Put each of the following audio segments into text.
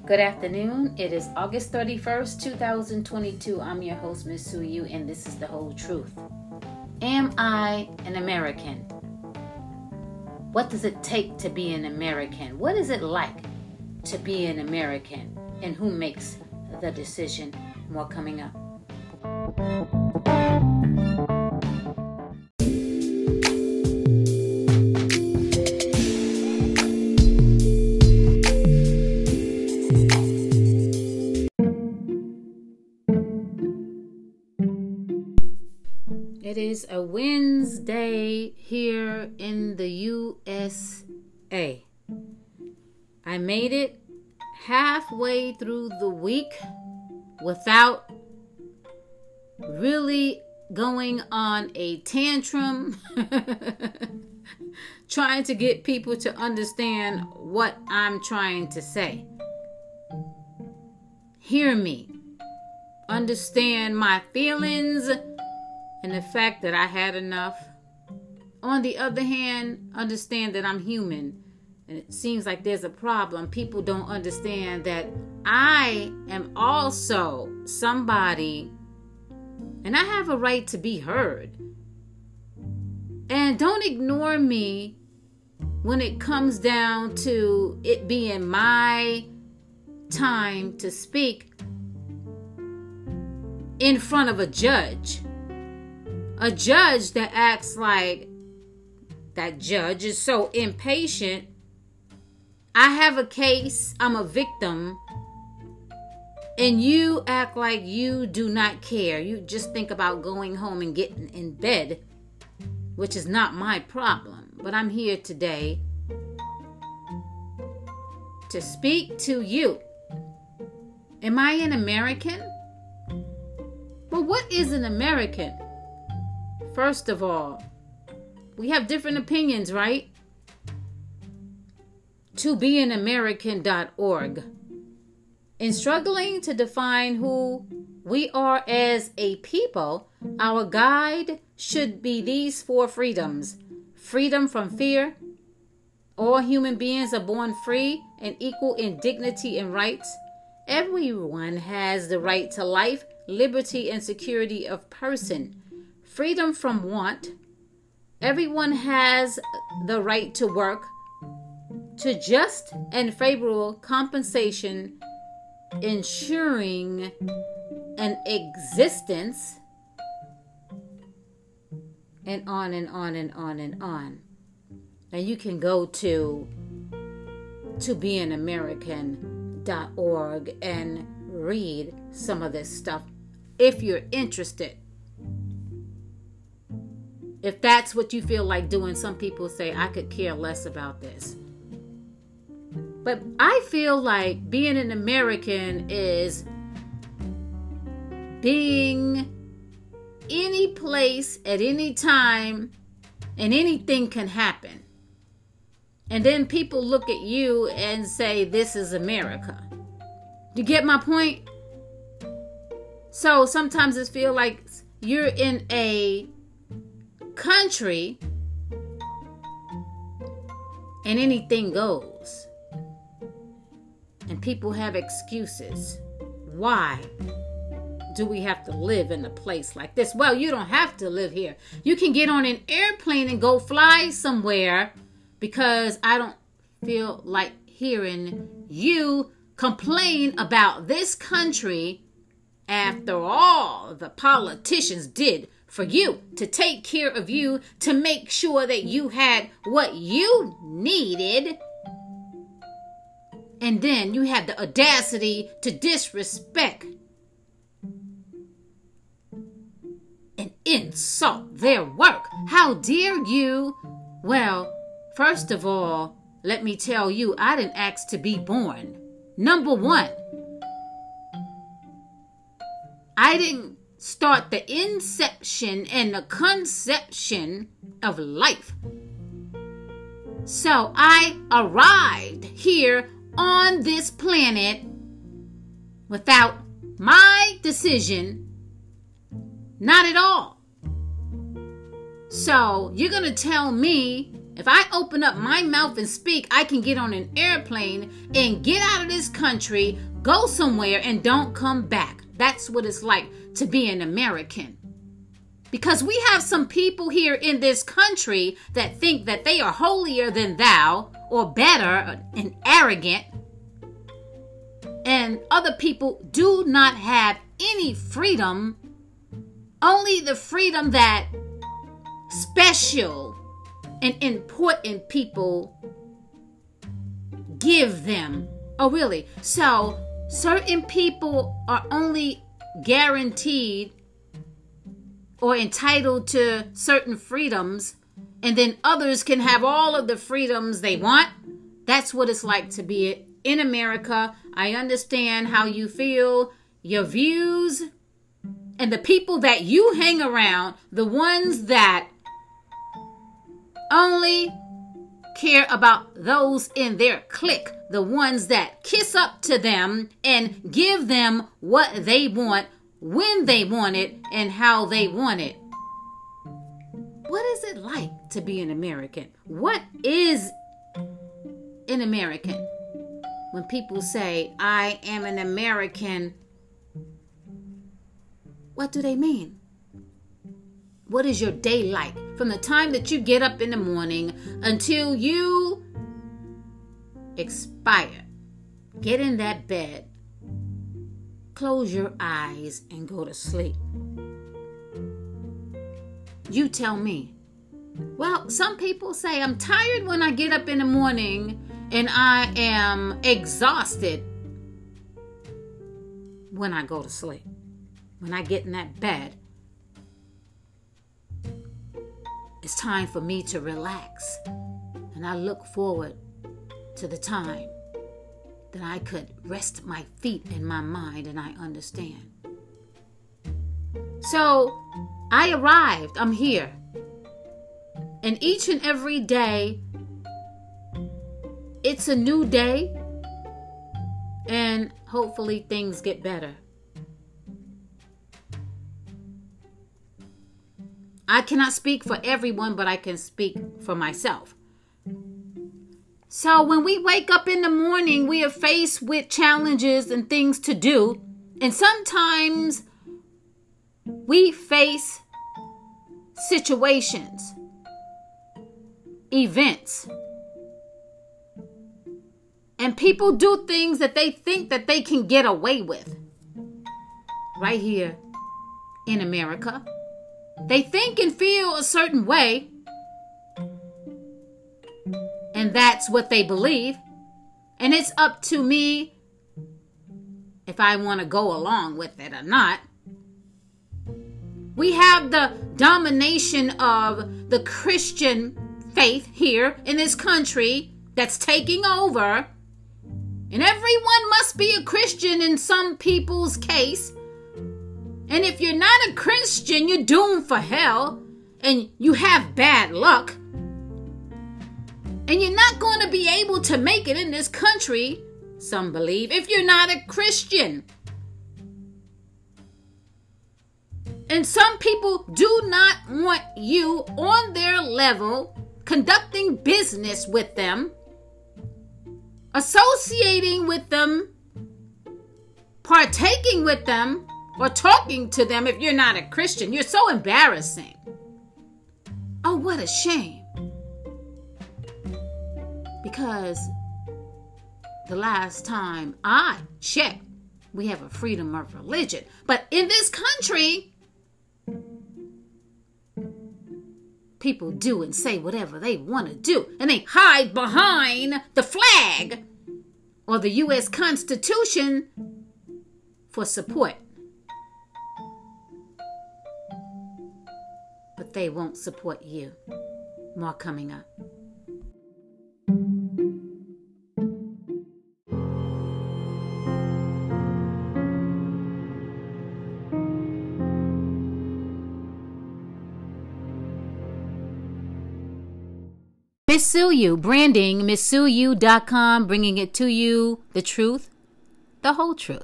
Good afternoon. It is August 31st, 2022. I'm your host, Miss Suyu, and this is The Whole Truth. Am I an American? What does it take to be an American? What is it like to be an American? And who makes the decision? More coming up. It is a Wednesday here in the USA. I made it halfway through the week without really going on a tantrum, trying to get people to understand what I'm trying to say. Hear me. Understand my feelings and the fact that I had enough. On the other hand, understand that I'm human. And it seems like there's a problem. People don't understand that I am also somebody, and I have a right to be heard. And don't ignore me when it comes down to it being my time to speak in front of a judge. A judge that acts like that judge is so impatient. I have a case, I'm a victim, and you act like you do not care. You just think about going home and getting in bed, which is not my problem. But I'm here today to speak to you. Am I an American? Well, what is an American? First of all, we have different opinions, right? tobeanamerican.org. In struggling to define who we are as a people, our guide should be these 4 freedoms. Freedom from fear. All human beings are born free and equal in dignity and rights. Everyone has the right to life, liberty, and security of person. Freedom from want. Everyone has the right to work, to just and favorable compensation, ensuring an existence, and on and on and on and on. Now you can go to beanamerican.org and read some of this stuff if you're interested. If that's what you feel like doing, some people say, I could care less about this. But I feel like being an American is being any place at any time and anything can happen. And then people look at you and say, this is America. You get my point? So sometimes it feels like you're in a country and anything goes, and people have excuses. Why do we have to live in a place like this? Well, you don't have to live here. You can get on an airplane and go fly somewhere, because I don't feel like hearing you complain about this country after all the politicians did for you, to take care of you, to make sure that you had what you needed. And then you had the audacity to disrespect and insult their work. How dare you? Well, first of all, let me tell you, I didn't ask to be born. Number one, I didn't start the inception and the conception of life. So I arrived here on this planet without my decision. Not at all. So you're going to tell me If I open up my mouth and speak, I can get on an airplane and get out of this country, go somewhere, and don't come back. That's what it's like to be an American. Because we have some people here in this country that think that they are holier than thou, or better and arrogant. And other people do not have any freedom, only the freedom that special and important people give them. Oh, really? So certain people are only guaranteed or entitled to certain freedoms, and then others can have all of the freedoms they want. That's what it's like to be in America. I understand how you feel, your views, and the people that you hang around, the ones that only care about those in their clique, the ones that kiss up to them and give them what they want, when they want it, and how they want it. What is it like to be an American? What is an American? When people say, I am an American, what do they mean? What is your day like? From the time that you get up in the morning until you expire. Get in that bed, close your eyes, and go to sleep. You tell me. Well, some people say, I'm tired when I get up in the morning and I am exhausted when I go to sleep. When I get in that bed, it's time for me to relax. And I look forward to the time that I could rest my feet and my mind, and I understand. So I arrived. I'm here. And each and every day, it's a new day. And hopefully things get better. I cannot speak for everyone, but I can speak for myself. So when we wake up in the morning, we are faced with challenges and things to do. And sometimes we face situations, events. And people do things that they think that they can get away with. Right here in America. They think and feel a certain way. And that's what they believe. And it's up to me if I want to go along with it or not. We have the domination of the Christian faith here in this country that's taking over. And everyone must be a Christian in some people's case. And if you're not a Christian, you're doomed for hell. And you have bad luck. And you're not going to be able to make it in this country, some believe, if you're not a Christian. And some people do not want you on their level, conducting business with them, associating with them, partaking with them, or talking to them if you're not a Christian. You're so embarrassing. Oh, what a shame. Because the last time I checked, we have a freedom of religion. But in this country, people do and say whatever they want to do. And they hide behind the flag or the U.S. Constitution for support. But they won't support you. More coming up. Missuyu branding, missuyu.com, bringing it to you, the truth, the whole truth.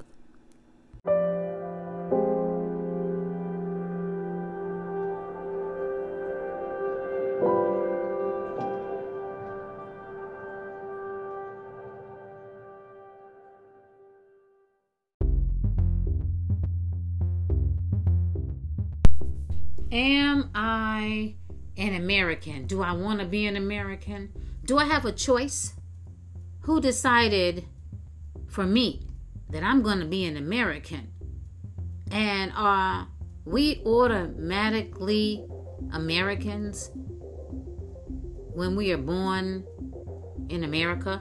Am I an American? Do I want to be an American? Do I have a choice? Who decided for me that I'm going to be an American? And are we automatically Americans when we are born in America?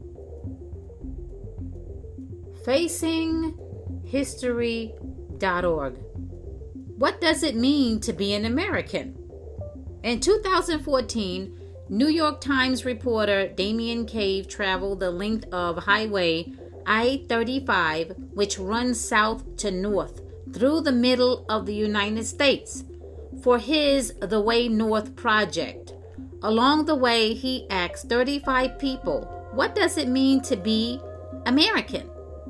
FacingHistory.org. What does it mean to be an American? In 2014, New York Times reporter Damien Cave traveled the length of Highway I-35, which runs south to north through the middle of the United States, for his The Way North project. Along the way, he asked 35 people, what does it mean to be American?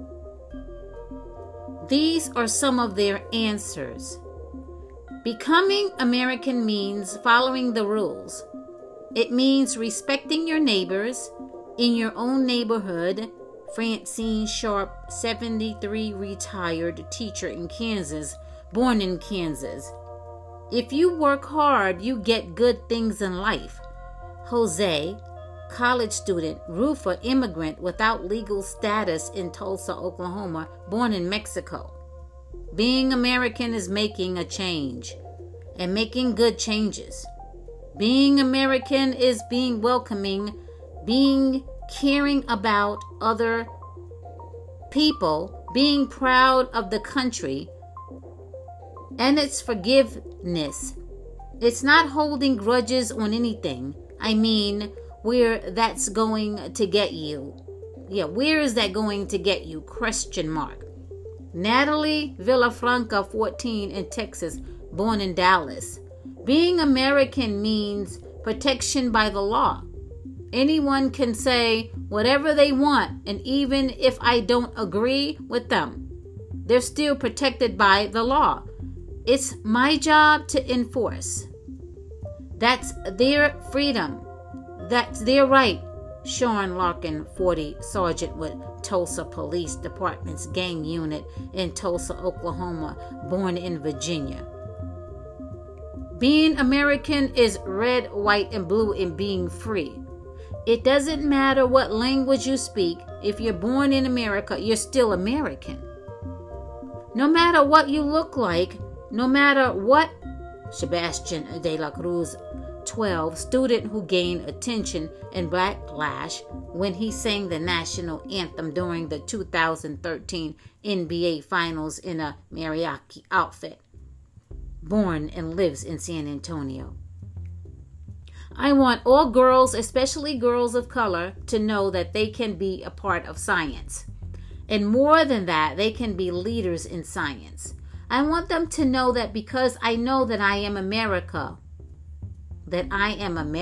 These are some of their answers. Becoming American means following the rules. It means respecting your neighbors in your own neighborhood. Francine Sharp, 73, retired teacher in Kansas, born in Kansas. If you work hard, you get good things in life. Jose, college student, roofer, immigrant without legal status in Tulsa, Oklahoma, born in Mexico. Being American is making a change and making good changes. Being American is being welcoming, being caring about other people, being proud of the country, and its forgiveness. It's not holding grudges on anything. I mean, where that's going to get you. Yeah, where is that going to get you? Question mark. Natalie Villafranca, 14, in Texas, born in Dallas. Being American means protection by the law. Anyone can say whatever they want, and even if I don't agree with them, they're still protected by the law. It's my job to enforce. That's their freedom. That's their right. Sean Larkin, 40, sergeant with Tulsa Police Department's gang unit in Tulsa, Oklahoma, born in Virginia. Being American is red, white, and blue in being free. It doesn't matter what language you speak. If you're born in America, you're still American. No matter what you look like, no matter what. Sebastian de la Cruz, 12, student who gained attention and backlash when he sang the national anthem during the 2013 NBA Finals in a mariachi outfit. Born and lives in San Antonio. I want all girls, especially girls of color, to know that they can be a part of science. And more than that, they can be leaders in science. I want them to know that because I know that I am America, that I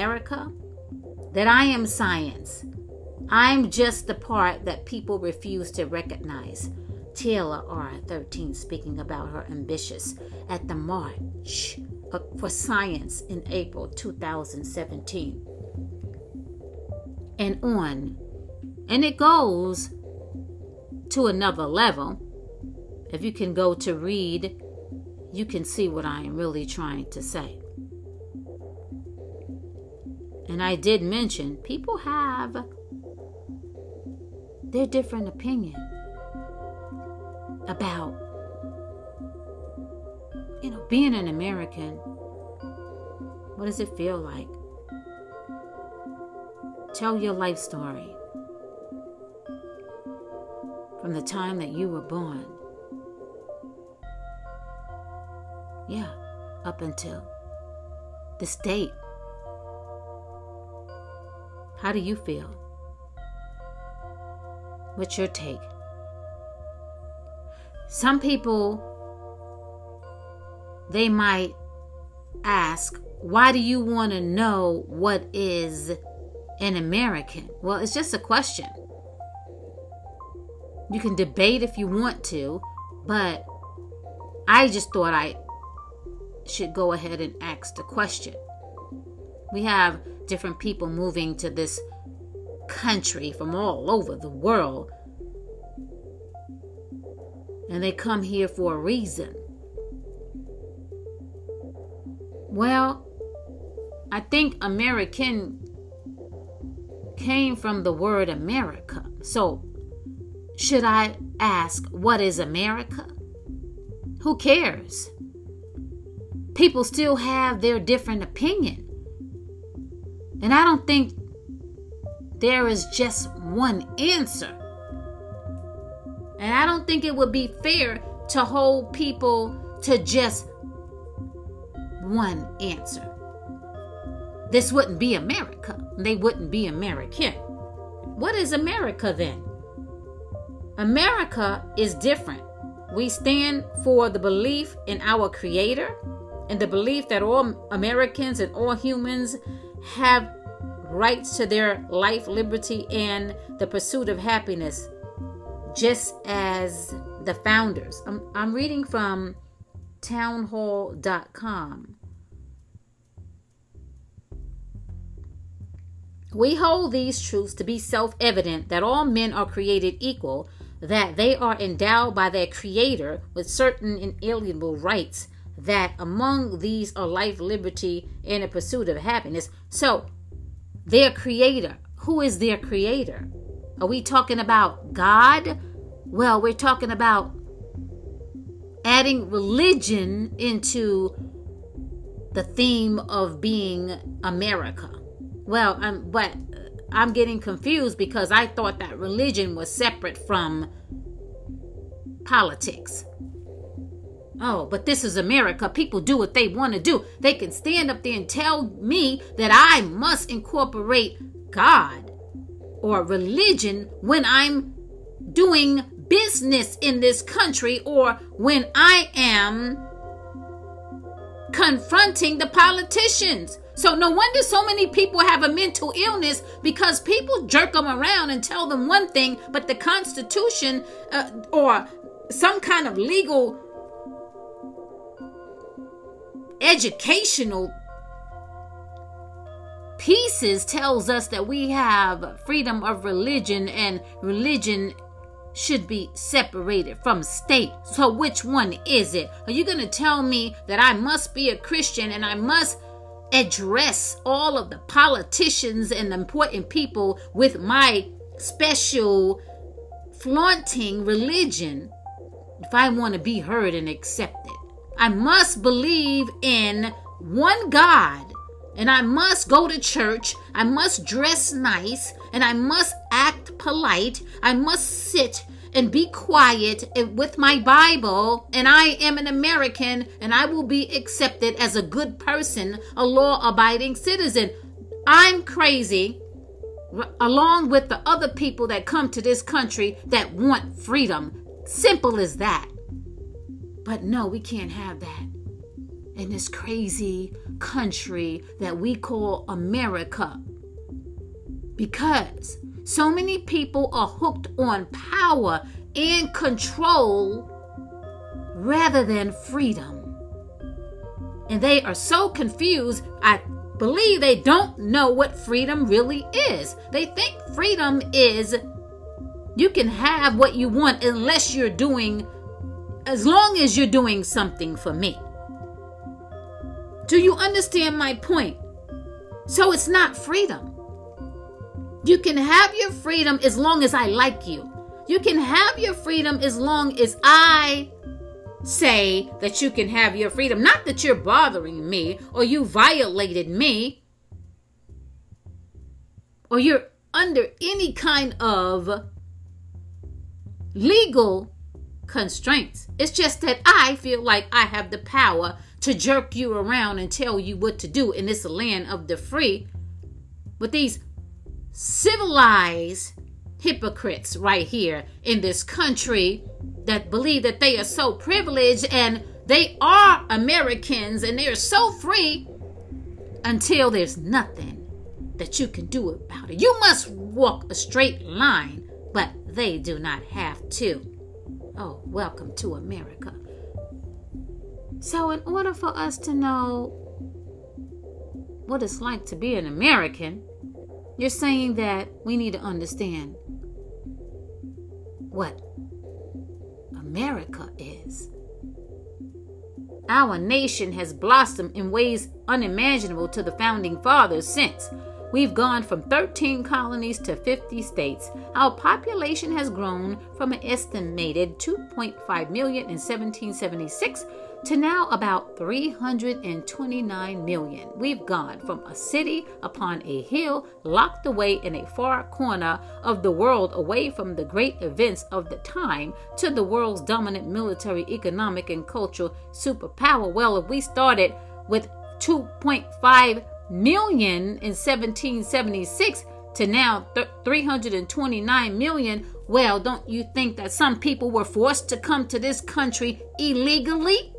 am science. I'm just the part that people refuse to recognize. Taylor R. 13, speaking about her ambitious at the March for Science in April 2017. And on. And it goes to another level. If you can go to read, you can see what I am really trying to say. And I did mention people have their different opinion about, being an American. What does it feel like? Tell your life story from the time that you were born. Yeah, up until this date. How do you feel? What's your take? Some people, they might ask, why do you want to know what is an American? Well, it's just a question. You can debate if you want to, but I just thought I should go ahead and ask the question. We have different people moving to this country from all over the world, and they come here for a reason. Well, I think American came from the word America. So, should I ask, what is America? Who cares? People still have their different opinion. And I don't think there is just one answer. And I don't think it would be fair to hold people to just one answer. This wouldn't be America. They wouldn't be American. What is America then? America is different. We stand for the belief in our Creator and the belief that all Americans and all humans have rights to their life, liberty, and the pursuit of happiness, just as the founders. I'm reading from townhall.com. We hold these truths to be self-evident, that all men are created equal, that they are endowed by their Creator with certain inalienable rights, that among these are life, liberty, and the pursuit of happiness. So, their Creator, who is their Creator? Are we talking about God? Well, we're talking about adding religion into the theme of being America. Well, but I'm getting confused because I thought that religion was separate from politics. Oh, but this is America. People do what they want to do. They can stand up there and tell me that I must incorporate God or religion when I'm doing business in this country or when I am confronting the politicians. So no wonder so many people have a mental illness, because people jerk them around and tell them one thing, but the Constitution or some kind of legal educational pieces tells us that we have freedom of religion and religion should be separated from state. So which one is it? Are you going to tell me that I must be a Christian and I must address all of the politicians and important people with my special flaunting religion if I want to be heard and accepted? I must believe in one God, and I must go to church. I must dress nice, and I must act polite. I must sit and be quiet with my Bible, and I am an American, and I will be accepted as a good person, a law-abiding citizen. I'm crazy, along with the other people that come to this country that want freedom. Simple as that. But no, we can't have that in this crazy country that we call America, because so many people are hooked on power and control rather than freedom. And they are so confused. I believe they don't know what freedom really is. They think freedom is you can have what you want unless you're doing, as long as you're doing something for me. Do you understand my point? So it's not freedom. You can have your freedom as long as I like you. You can have your freedom as long as I say that you can have your freedom. Not that you're bothering me or you violated me or you're under any kind of legal constraints. It's just that I feel like I have the power to jerk you around and tell you what to do in this land of the free with these civilized hypocrites right here in this country that believe that they are so privileged and they are Americans and they're so free until there's nothing that you can do about it. You must walk a straight line, but they do not have to. Oh, welcome to America. So in order for us to know what it's like to be an American, you're saying that we need to understand what America is. Our nation has blossomed in ways unimaginable to the founding fathers since. We've gone from 13 colonies to 50 states. Our population has grown from an estimated 2.5 million in 1776 to now about 329 million. We've gone from a city upon a hill locked away in a far corner of the world away from the great events of the time to the world's dominant military, economic, and cultural superpower. Well, if we started with 2.5 million in 1776 to now 329 million, well, don't you think that some people were forced to come to this country illegally?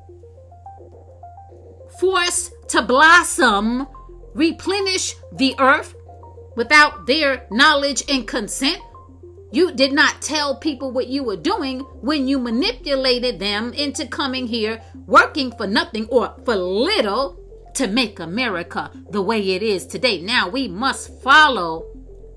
Forced to blossom, replenish the earth without their knowledge and consent? You did not tell people what you were doing when you manipulated them into coming here, working for nothing or for little to make America the way it is today. Now we must follow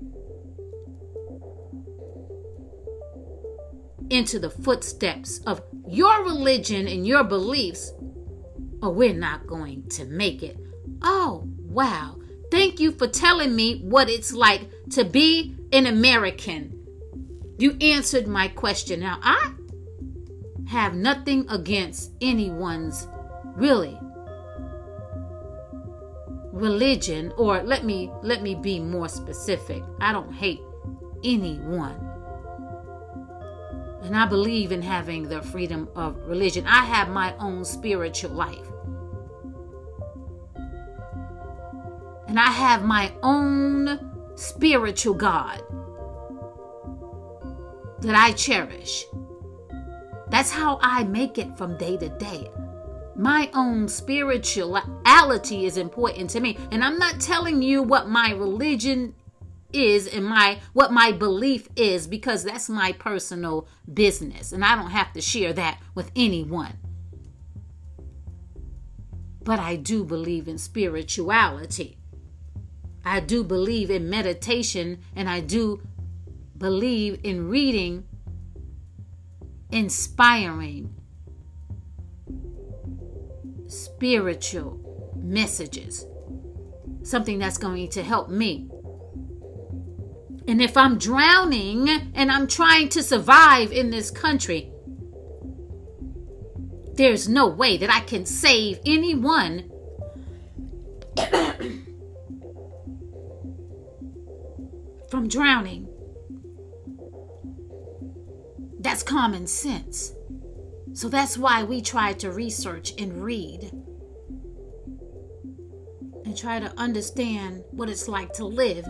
into the footsteps of your religion and your beliefs, or we're not going to make it. Oh, wow. Thank you for telling me what it's like to be an American. You answered my question. Now, I have nothing against anyone's really religion, or let me be more specific. I don't hate anyone. And I believe in having the freedom of religion. I have my own spiritual life. And I have my own spiritual God that I cherish. That's how I make it from day to day. My own spirituality is important to me. And I'm not telling you what my religion is and what my belief is, because that's my personal business. And I don't have to share that with anyone. But I do believe in spirituality. I do believe in meditation, and I do believe in reading inspiring spiritual messages, something that's going to help me. And if I'm drowning and I'm trying to survive in this country, there's no way that I can save anyone from drowning. That's common sense. So that's why we try to research and read and try to understand what it's like to live,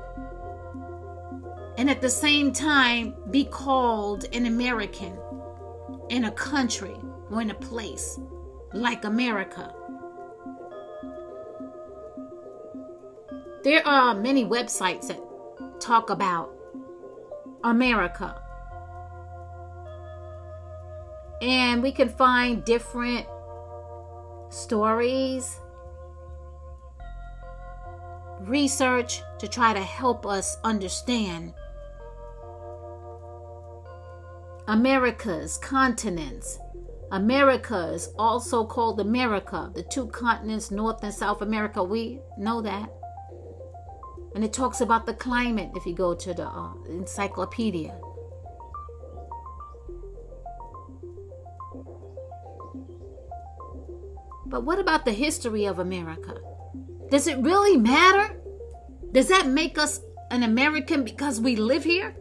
and at the same time be called an American in a country or in a place like America. There are many websites that talk about America, and we can find different stories, research to try to help us understand America's continents. America is also called America, the two continents, North and South America. We know that. And it talks about the climate if you go to the encyclopedia. But what about the history of America? Does it really matter? Does that make us an American because we live here?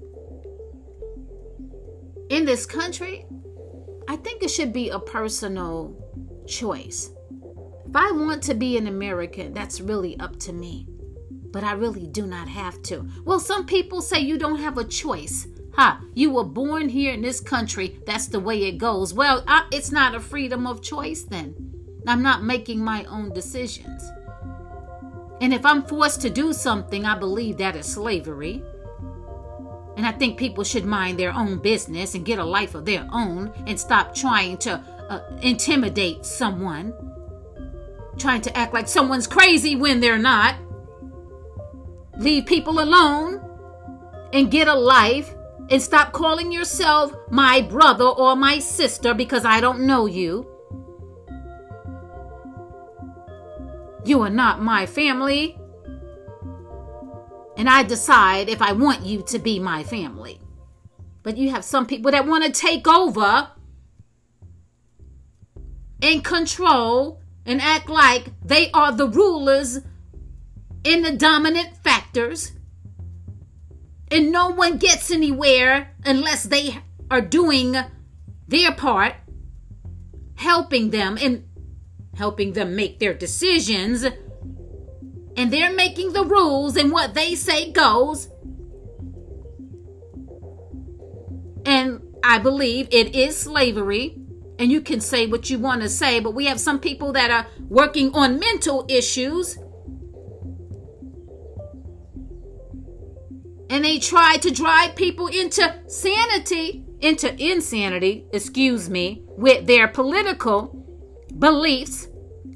In this country? I think it should be a personal choice. If I want to be an American, that's really up to me. But I really do not have to. Well, some people say you don't have a choice. You were born here in this country. That's the way it goes. Well, it's not a freedom of choice then. I'm not making my own decisions. And if I'm forced to do something, I believe that is slavery. And I think people should mind their own business and get a life of their own and stop trying to intimidate someone, trying to act like someone's crazy when they're not. Leave people alone and get a life, and stop calling yourself my brother or my sister because I don't know you. You are not my family. And I decide if I want you to be my family. But you have some people that want to take over and control and act like they are the rulers and the dominant factors. And no one gets anywhere unless they are doing their part, helping them make their decisions. And they're making the rules, and what they say goes. And I believe it is slavery. And you can say what you want to say, but we have some people that are working on mental issues. And they try to drive people into insanity, with their political beliefs,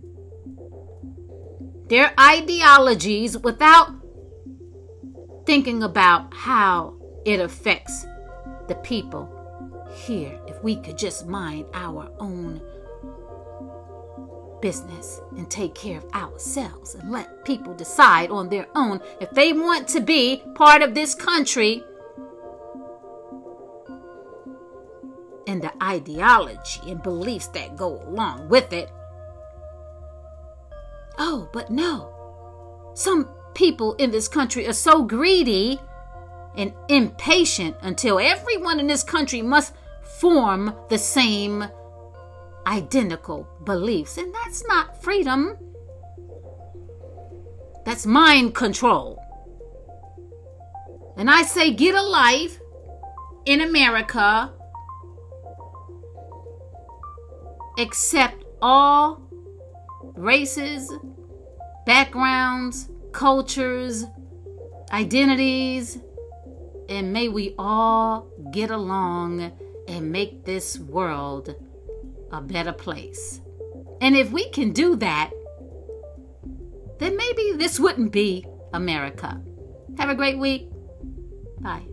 their ideologies, without thinking about how it affects the people here. If we could just mind our own business and take care of ourselves and let people decide on their own if they want to be part of this country, and the ideology and beliefs that go along with it. Oh, but no. Some people in this country are so greedy and impatient until everyone in this country must form the same identical beliefs. And that's not freedom. That's mind control. And I say get a life in America. Accept all races, backgrounds, cultures, identities, and may we all get along and make this world a better place. And if we can do that, then maybe this wouldn't be America. Have a great week. Bye.